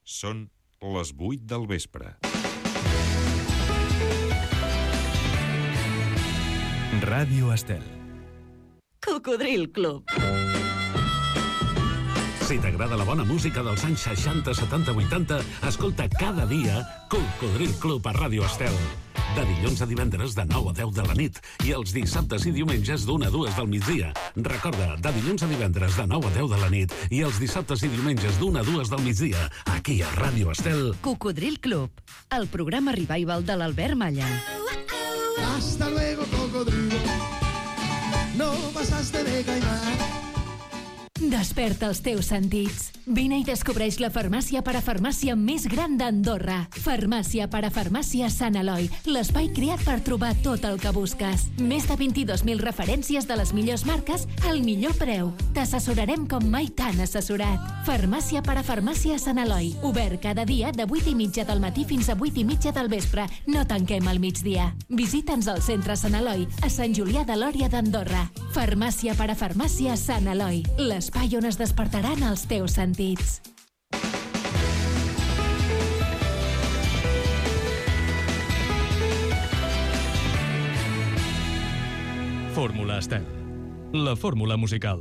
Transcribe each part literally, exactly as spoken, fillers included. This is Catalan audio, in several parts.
Són les vuit del vespre. Ràdio Estel. Cocodril Club. Si t'agrada la bona música dels anys seixanta, setanta, vuitanta, escolta cada dia Cocodril Club a Ràdio Estel. De dilluns a divendres de nou a deu de la nit i els dissabtes i diumenges d'una a dues del migdia. Recorda, de dilluns a divendres de nou a deu de la nit i els dissabtes i diumenges d'una a dues del migdia, aquí a Ràdio Estel. Cocodril Club, el programa revival de l'Albert Malla. Hasta luego, cocodrilo. No pasaste de caimán. Desperta els teus sentits. Vine i descobreix la farmàcia parafarmàcia més gran d'Andorra. Farmàcia parafarmàcia Sant Eloi, l'espai creat per trobar tot el que busques. Més de vint-i-dos mil referències de les millors marques al millor preu. T'assessorarem com mai t'han assessorat. Farmàcia parafarmàcia Sant Eloi, obert cada dia de vuit i mitja del matí fins a vuit i mitja del vespre. No tanquem al migdia. Visita'ns al centre Sant Eloi, a Sant Julià de Lòria d'Andorra. Farmàcia parafarmàcia Sant Eloi, l'espai on es despertaran els teus sentits. Fórmula Estel. La fórmula musical.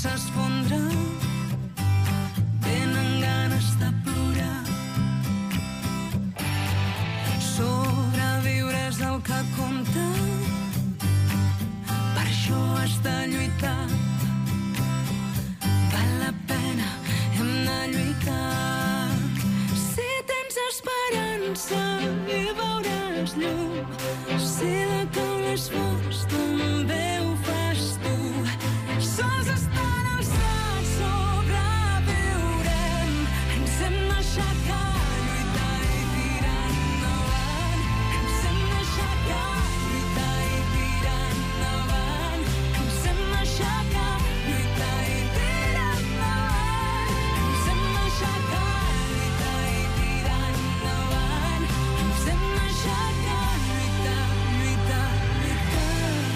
s'esfondra, tenen ganes de plorar. Sobreviure és el que compta, per això has de lluitar. Val la pena, hem de lluitar. Si tens esperança i veuràs llum, si de cau l'esforç també ho fas tu. Sols estan alçats, sobreviurem, ens hem d'aixecar, lluitar i tirar endavant. Ens hem d'aixecar, lluitar i tirar endavant. Ens hem d'aixecar, lluitar i tirar endavant. Ens hem d'aixecar, lluitar i tirar endavant. Ens hem d'aixecar, lluitar, lluitar, lluitar.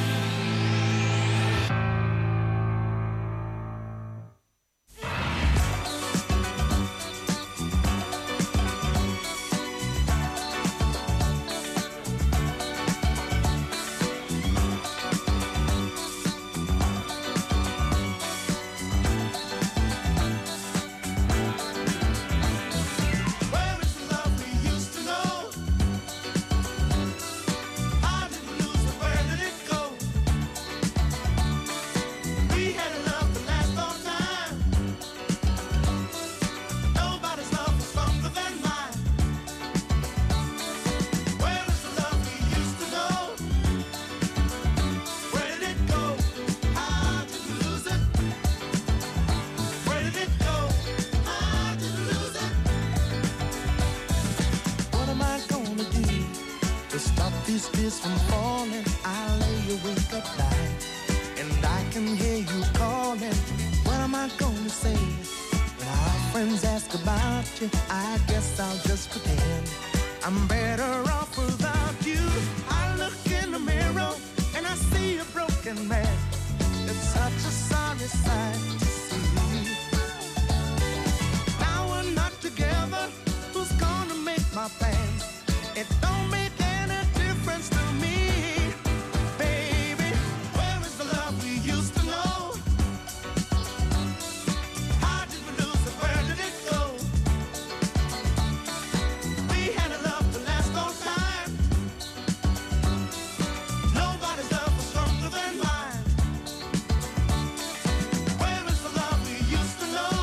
Where is the love we used to know? How did we lose it? Where did it go? We had a love that lasts all time. Nobody's love was stronger than mine. Where is the love we used to know? Where did it go? How did we lose it? Where did it go? How did we lose it? What am I gonna do to stop these tears from falling? I lay awake at night and I can hear you calling. What am I gonna say when our friends ask about you? I guess I'll just pretend I'm better off without you. I look in the mirror and I see a broken man. It's such a sorry sight to see. Now we're not together. Who's gonna make my plans? It don't make any difference to me, baby. Where is the love we used to know? How did we lose it? Where did it go? We had a love to last all time. Nobody's love was stronger than mine. Where is the love we used to know?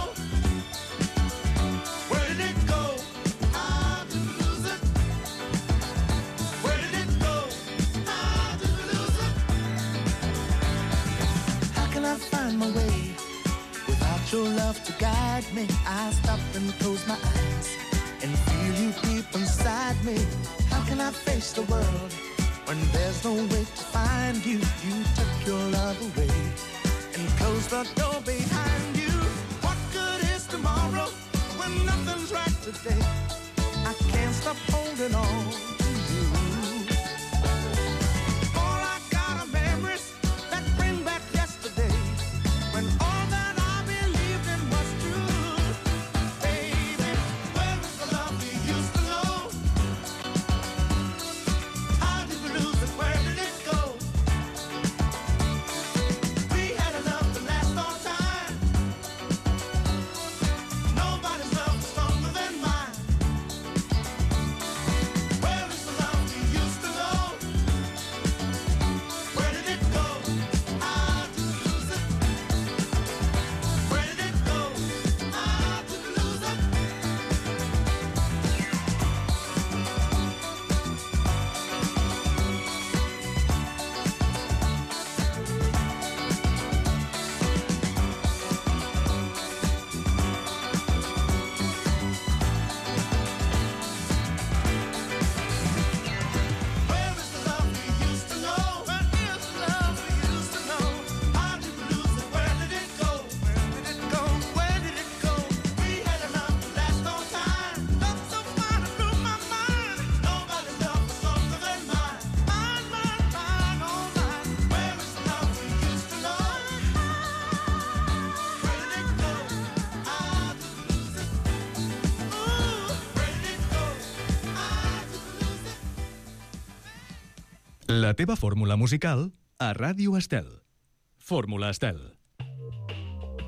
Where did it go? How did we lose it? Where did it go? How did we lose it? How can I find my way without your love to guide me? I stop and close my eyes and feel you deep inside me. How can I face the world when there's no way to find you? You took your love away and closed the door behind you. What good is tomorrow when nothing's right today? I can't stop holding on to you. All I got are memories that bring back yesterday, when all that I believed in was true. Baby, where is the love we used to know? How did we lose it? Where did it go? We had a love that lasts all time. Nobody's love was stronger than mine. Where is the love we used to know? Where did it go? How did we lose it? Where did it go? How did we lose it? Where is the love we used to know? Where is the love we used to know? How did we lose it? Where did it go? Where did it go? Where did it go? We had a love to last all time. Love so fine it blew my mind. Nobody's love was stronger than mine. Mine, mine, mine, oh mine. Where is the love we used to know? Where did it go? How did we lose it? Ooh, where did it go? How did we lose it? La teva fórmula musical a Ràdio Estel. Fórmula Estel.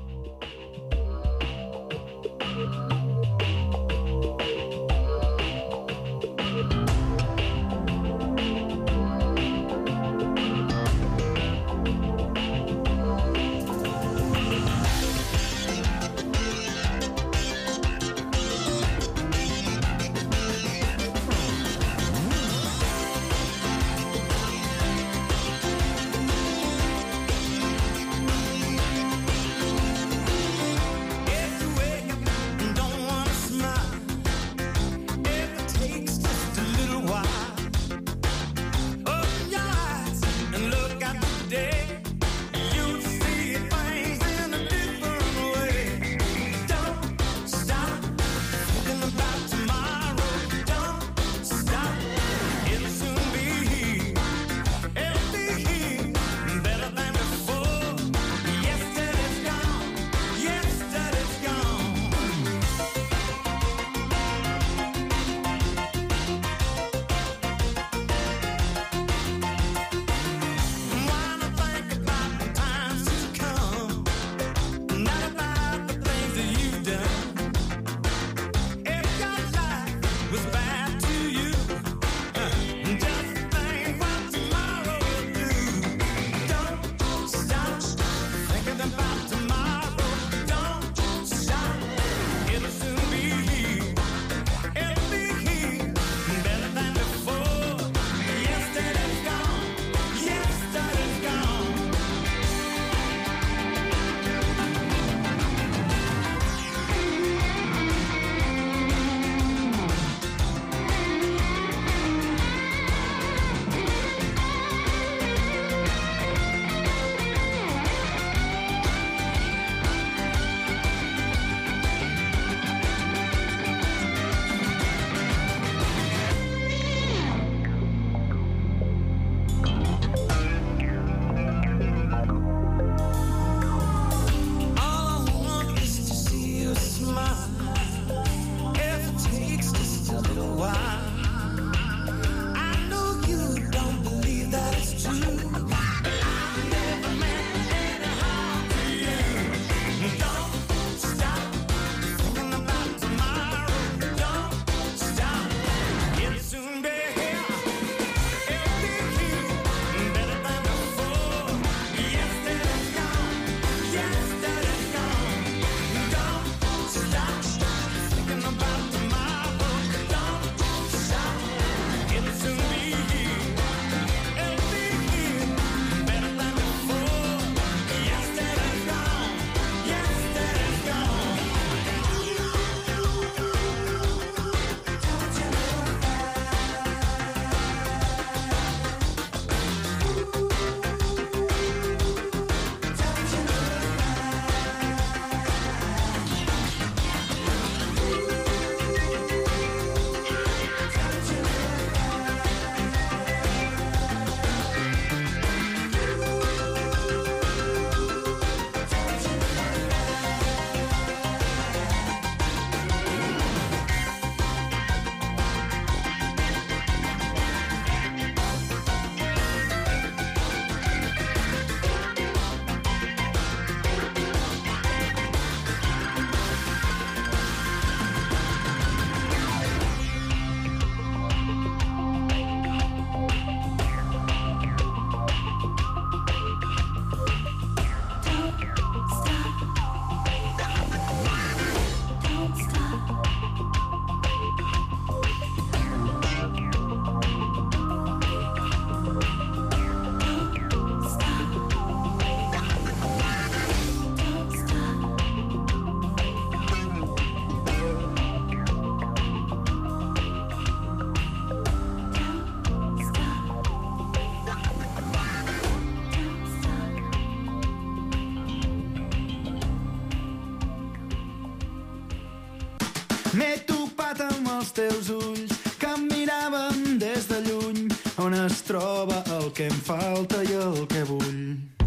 M'he topat amb els teus ulls que em miraven des de lluny, on es troba el que em falta i el que vull.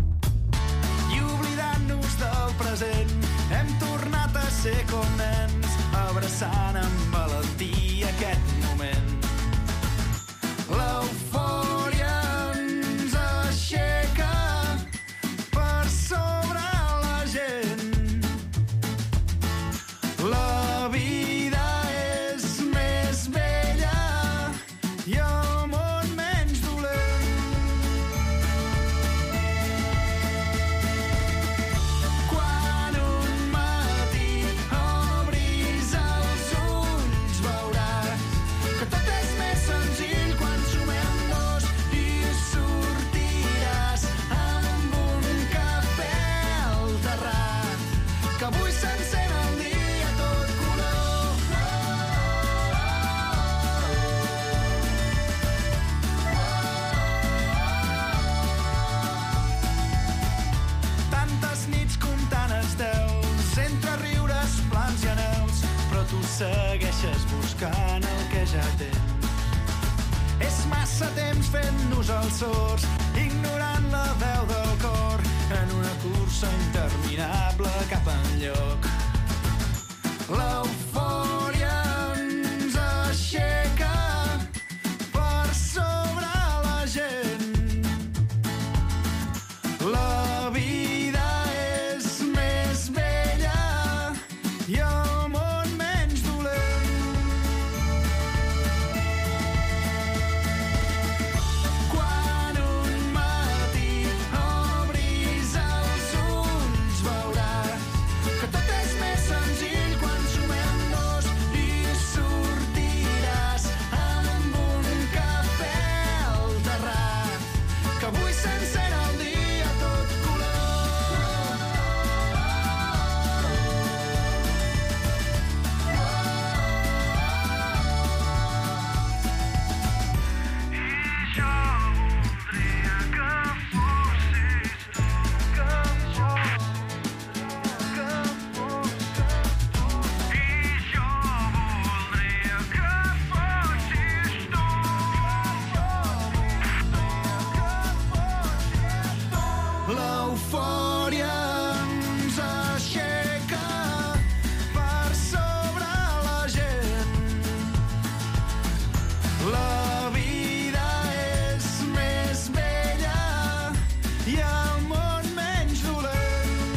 I oblidant-nos del present, hem tornat a ser com nens, abraçant amb valentia aquest moment. L'eufòria ens aixeca per sobre la gent. La segueixes buscant el que ja tens. És massa temps fent-nos els sords, ignorant la veu del cor, en una cursa interminable cap enlloc. L'eufòria ens aixeca per sobre la gent. La vida és més bella i el món menys dolent. Quan un matí obris els ulls veuràs que tot és més senzill quan sumem dos i sortiràs amb un cafè al terrat, que avui s'encén el dia tot color. L'eufòria ens aixeca per sobre la gent. La vida és més bella i el món menys dolent.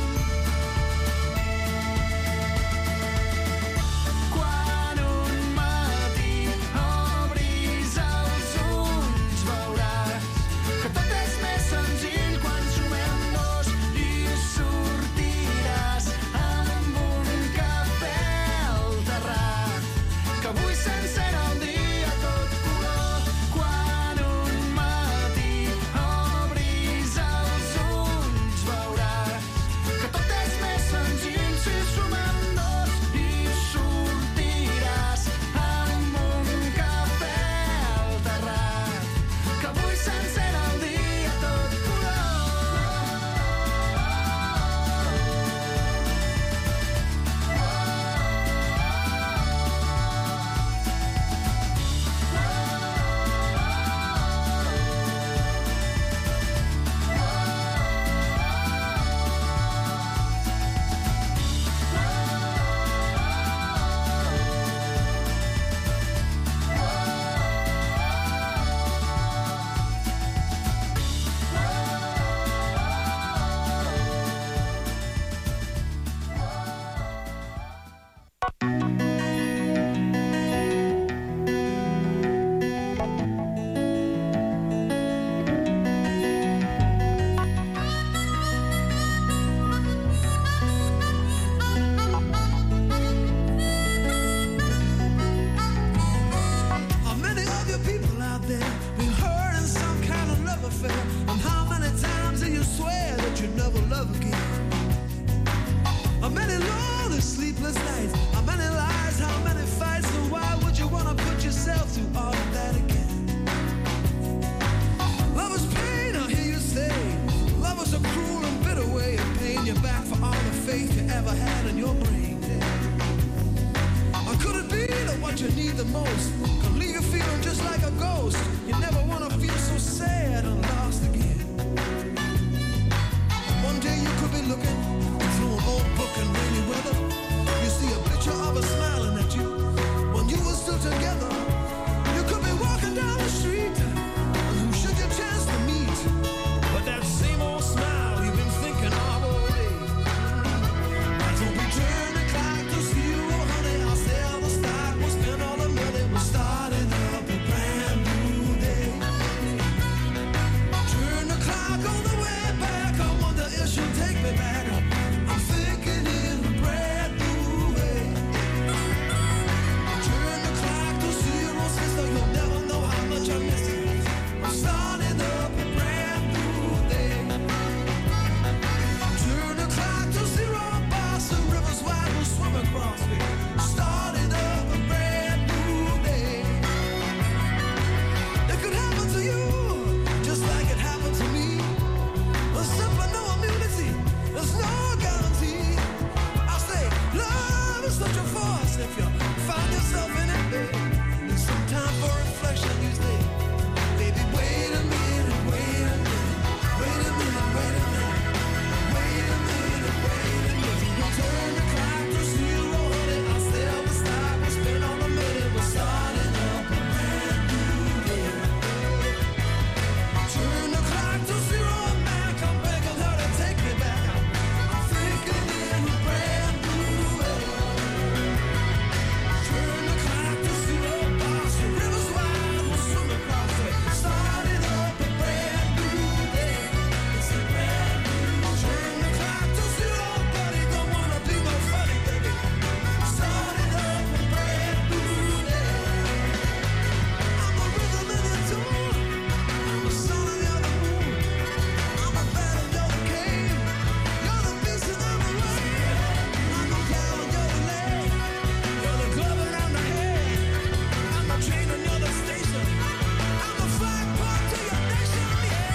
Quan un matí obris els ulls veuràs que tot és més senzill quan sumem dos i sortiràs amb un cafè al terrat, que avui s'encén el dia tot color. Quan un matí obris els ulls veuràs que tot és més senzill si sumem dos i sortiràs amb un cafè al terrat, que avui s'encén el dia tot color. How many of you people out there been hurt in some kind of love affair? And how many times do you swear that you never love again? How many lonely sleepless nights? How many lies? How many fights? And why would you want to put yourself through all of that again? Love is pain, I hear you say. Love is a cruel and bitter way of paying you back for all the faith you ever had in your brain. Or could it be that what you need the most can leave you feeling just like a ghost? You never want to feel so sad and lost again. One day you could be looking through an old book in rainy weather. You see a picture of her smiling at you when you were still together. You could be walking down the street, and who should you chance to meet? But that same old smile you've been thinking of all day. Don't be turning the clock to see you, oh honey, I'll sell the stock. We'll spend all the money, we're starting up a brand new day. house if you find yourself in it, babe. It's some time for reflection these days. Baby, wait a minute, wait a minute, wait a minute, wait a minute, wait a minute, wait a minute. We'll turn the clock to zero, honey. I'll still the stop. We'll spin on the minute. We're starting up a brand new day. Turn the clock to zero, man. I'm begging her to take me back. I'm thinking in a brand new way. Turn the clock to zero, boss. The river's wide, we'll swim across it. Starting up a brand new day. It's a brand new. Turn the clock to zero, buddy. Don't wanna be no funny, baby. Starting up a brand new day. I'm a rhythm in your tune. I'm a sun on the other moon. I'm a bat and you're the king. You're the beast and I'm the rain. I'm the cloud and you're the leg. You're the glove and I'm the head. I'm the train and you're the station. I'm the flag part to your nation.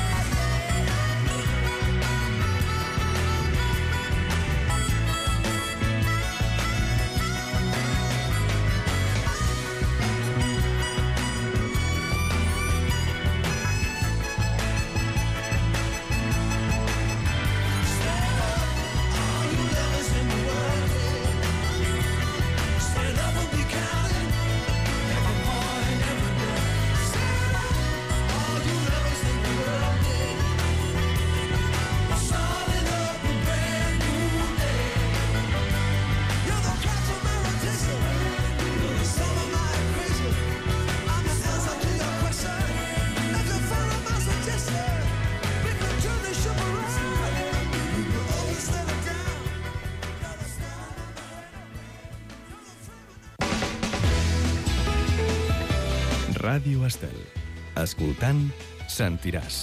Stand up, all you lovers in the world. Stand up and be counted. Every morning, every day. Stand up, all you lovers in the world. Starting up a brand new day. You're the catch of my rotation. You're the soul of my equation. I'm the answer to your question. If you follow my suggestion, we can turn this ship around. We will always let it down. You're the star of my Ràdio Estel. Escoltant, sentiràs.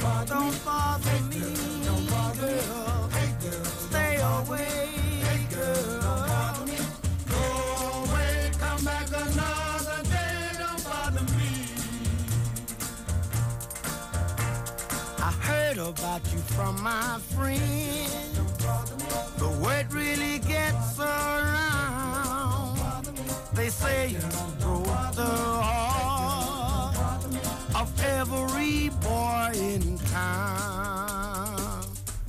Don't bother me, don't bother girl. Hey girl, stay away, hey girl. Don't bother me. Go away, come back another day. Don't bother me. I heard about you from my friend. The word really gets around. They say you broke the heart of every boy in town.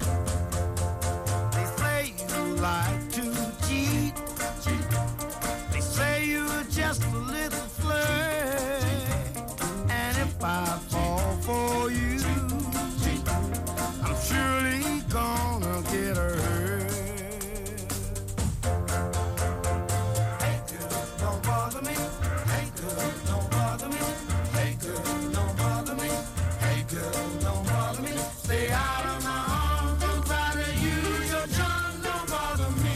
They say you like to cheat. They say you're just a little flirt. And if I fall for you, I'm surely gonna get hurt. Hey girl, don't bother me. Hey girl, don't bother me. Hey girl, don't bother me. Hey girl, don't bother me. Stay out of my arms. Don't try to use your charm. Don't bother me.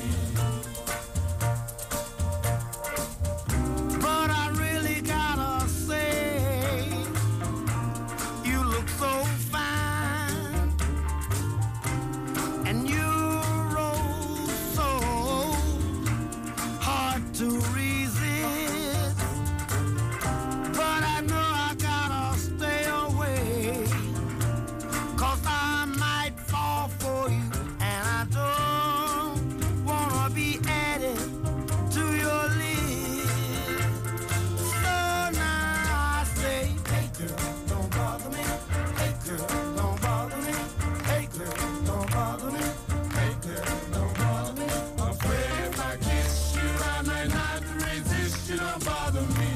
But I really gotta say, you look so fine, and you roll so hard to resist. But I know I gotta stay away, 'cause I might fall for you, and I don't wanna be added to your list. So now I say, hey girl, don't bother me. Hey girl, don't bother me. Hey girl, don't bother me. Hey girl, don't bother me. Afraid if I kiss you, I might not resist you. Don't bother me.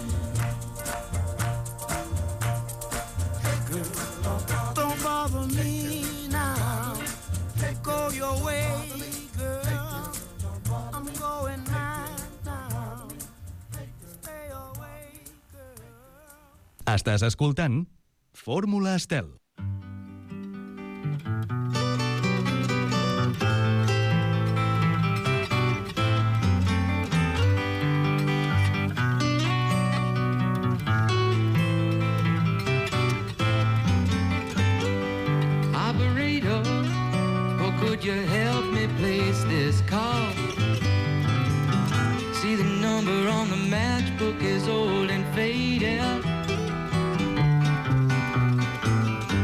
Hey girl, don't, don't bother me now. Go your way, girl. I'm going mad now. Stay away, girl. Estàs escoltant Fórmula Estel. Operator, or could you help me place this call? See, the number on the matchbook is old and faded.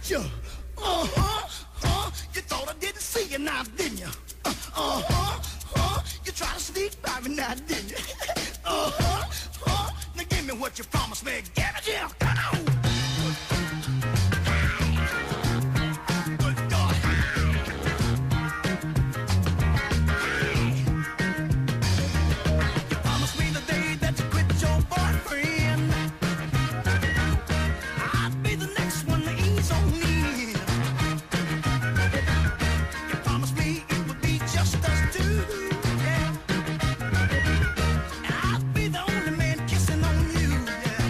you. Uh-huh, uh, you thought I didn't see you now, didn't you? Uh, uh-huh, uh, you tried to sneak by me now, didn't you? Uh-huh, uh, now give me what you promised me. Give it here, come on. Good God. You promised me the day that you quit your boyfriend, I'd be the next one to ease on me. You promised me it would be just us two, yeah. And I'd be the only man kissing on you, yeah.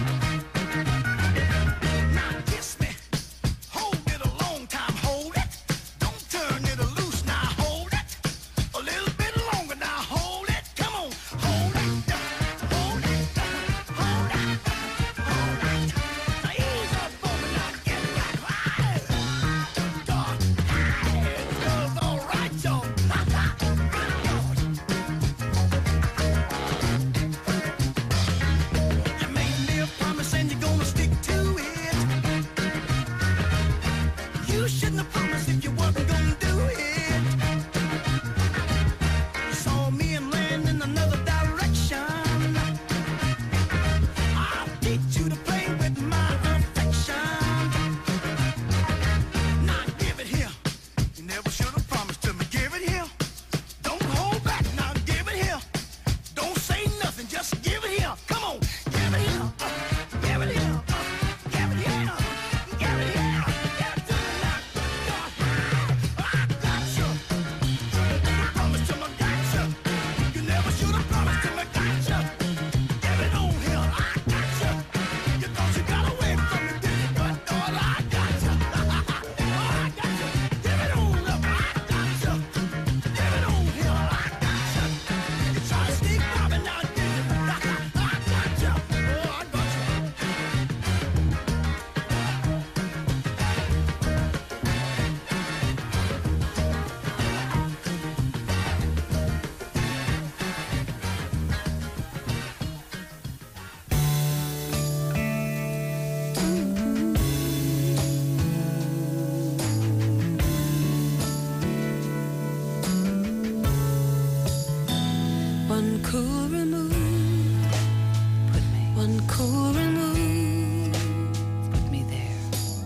Now kiss me, hold it a long time, hold it. Don't turn it loose, now hold it. A little bit longer, now hold it. Come on, hold it, hold it, hold it, hold it. Now ease up on me, now get right. God, it goes all right, y'all. You made me a promise and you're gonna stick to it. You shouldn't have promised if you wasn't gonna do it. You saw me and land in another direction. I'll teach you to play with my affection. Now give it here. You never should have promised to me. Give it here. Don't hold back. Now give it here. Don't say nothing. Just give it here. Come on. Give it here. Uh, give it here. Uh, give it here. Give it here. Give it to me now. God, I got you. Promise to me, got you. You never should have promised to me, got you. Give it on here. I got you. You thought you got away from me, did you? But God, I got you. I got you. Give it on up. I got you. Give it on here. I got you. You try to sneak by me now, did you? I got you. Oh, I got you. One cool remove, put me. One cool remove, put me there.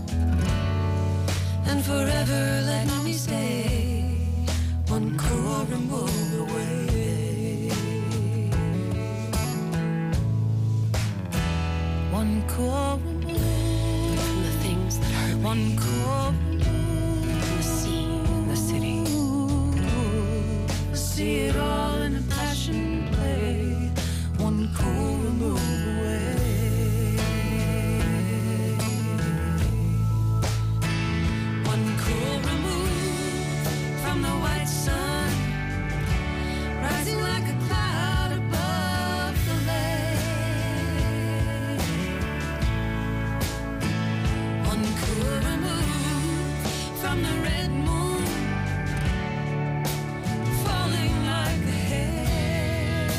And forever let me stay. One cool remove away. One cool remove from the things that hurt me. One cool remove from the scene, the city. See it all in a passion play. One cool remove away. One cool remove from the white sun, rising like a cloud above the lake. One cool remove from the red moon, falling like a hair.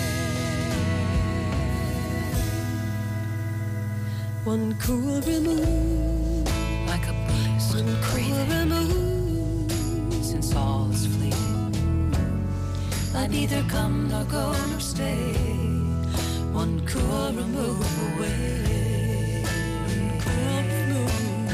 One cool remove, like a bliss. One cool remove, since all is fleeting. Let neither come nor go nor stay. One cool remove away. Cool remove.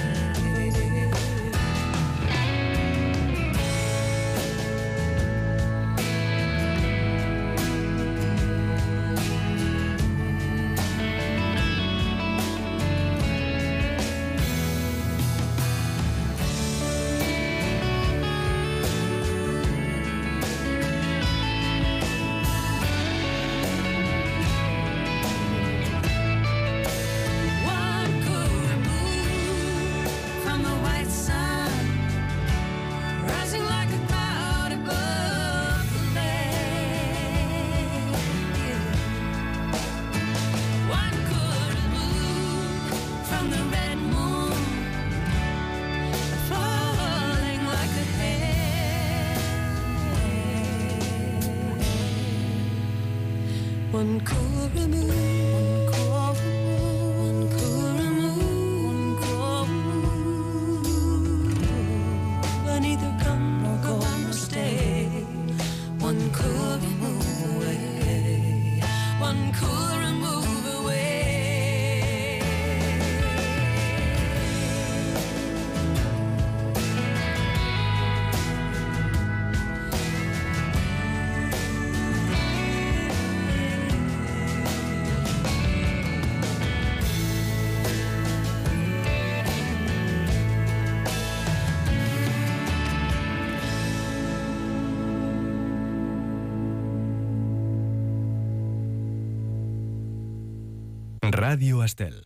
One cool remove, one cool remove, one cool remove, one cool remove. Ràdio Estel.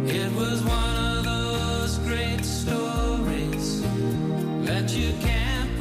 That you can't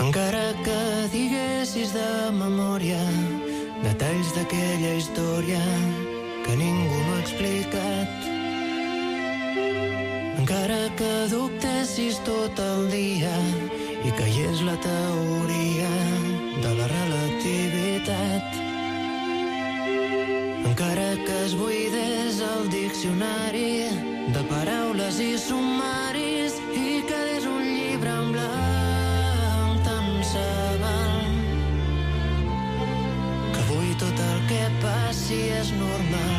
Encara que diguessis de memòria detalls d'aquella història que ningú no ha explicat. Encara que dubtessis tot el dia i caiés la teoria de la relativitat. Encara que es buidés el diccionari de paraules i sumaris i quedés un llibre en blanc, tant se val que avui tot el que passi és normal.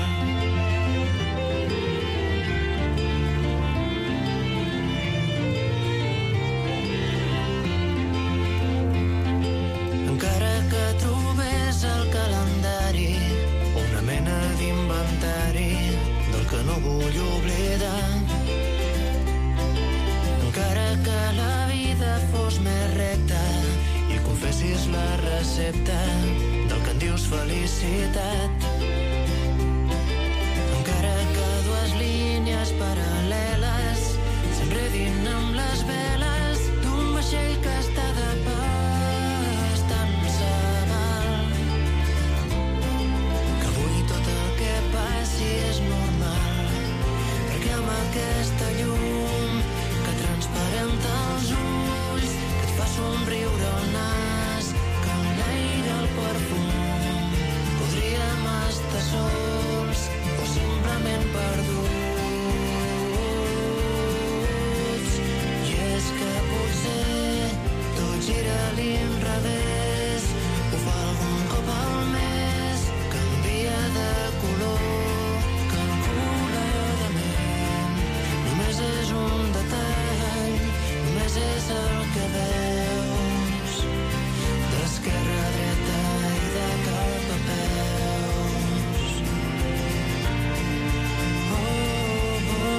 Encara que trobés el calendari una mena d'inventari del que no vull oblidar. Encara que la vida fos més recta i confessis la recepta del que en dius felicitat. Encara que dues línies paral·leles s'enredin amb les veles d'un vaixell que està de pas, tant se val que avui tot el que passi és normal, perquè amb aquesta llum que transparenta els ulls, que et fa somriure el nas, que en l'aire el perfum, podríem estar sols o simplement perduts. I és que potser tot gira a l'inrevés, ho fa algun cop al mes, canvia de color, calculadament. Només és un detall, només és el que veus, d'esquerra a dreta i de cap a peus. Oh, oh, oh.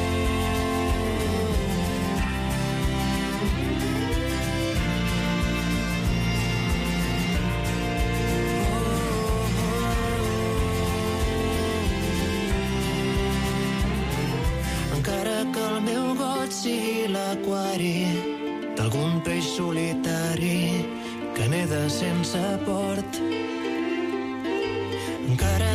Encara que el meu got sigui l'aquari d'algun peix solitari que neda sense port. Encara